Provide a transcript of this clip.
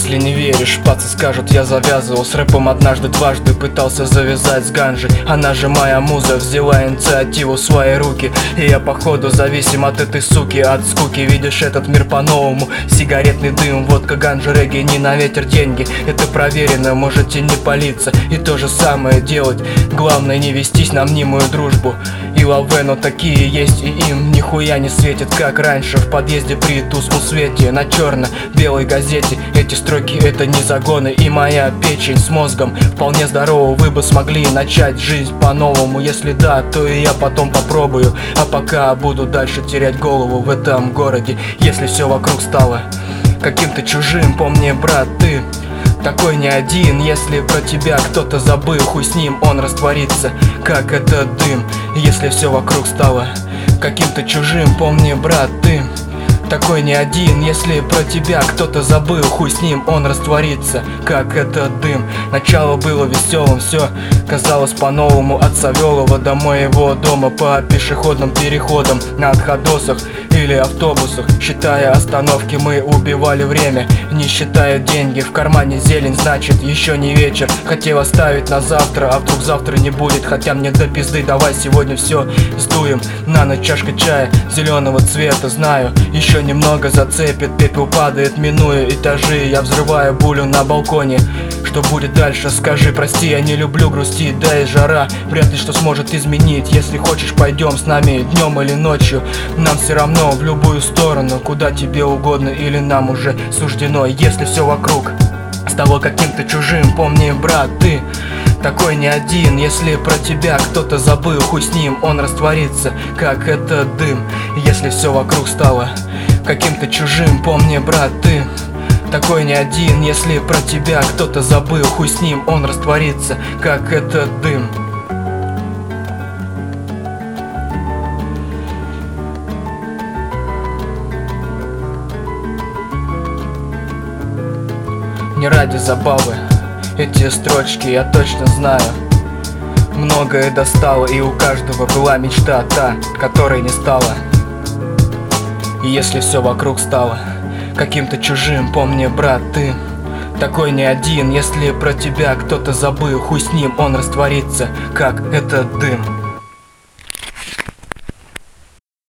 Если не веришь, пацы скажут, я завязывал с рэпом однажды, дважды пытался завязать с ганжей. Она же моя муза, взяла инициативу в свои руки, и я походу зависим от этой суки, от скуки. Видишь этот мир по-новому, сигаретный дым, водка, ганжа, регги, не на ветер деньги. Это проверено, можете не палиться и то же самое делать. Главное не вестись на мнимую дружбу и лаве, но такие есть, и им нихуя не светит, как раньше в подъезде при тусклом свете на черно-белой газете. Эти строки — это не загоны, и моя печень с мозгом вполне здорова. Вы бы смогли начать жизнь по-новому? Если да, то и я потом попробую, а пока буду дальше терять голову в этом городе. Если все вокруг стало каким-то чужим, помни, брат, ты такой не один. Если про тебя кто-то забыл, хуй с ним, он растворится, как этот дым. Если все вокруг стало каким-то чужим, помни, брат, ты такой не один. Если про тебя кто-то забыл, хуй с ним, он растворится, как этот дым. Начало было веселым, все казалось по-новому. От Савелова до моего дома по пешеходным переходам, на отходосах или автобусах. Считая остановки, мы убивали время, не считая деньги. В кармане зелень, значит еще не вечер. Хотел оставить на завтра, а вдруг завтра не будет. Хотя мне до пизды, давай сегодня все сдуем. На ночь чашка чая зеленого цвета, знаю, еще немного зацепит. Пепел падает, минуя этажи. Я взрываю булю на балконе. Что будет дальше, скажи, прости, я не люблю грустить. Да и жара вряд ли что сможет изменить. Если хочешь, пойдем с нами днем или ночью, нам все равно, в любую сторону, куда тебе угодно или нам уже суждено. Если все вокруг стало каким-то чужим, помни, брат, ты такой не один. Если про тебя кто-то забыл, хуй с ним, он растворится, как этот дым. Если все вокруг стало каким-то чужим, помни, брат, ты такой не один. Если про тебя кто-то забыл, хуй с ним, он растворится, как этот дым. Не ради забавы эти строчки, я точно знаю, многое достало, и у каждого была мечта, та, которой не стало. И если все вокруг стало каким-то чужим, помни, брат, ты такой не один. Если про тебя кто-то забыл, хуй с ним, он растворится, как этот дым.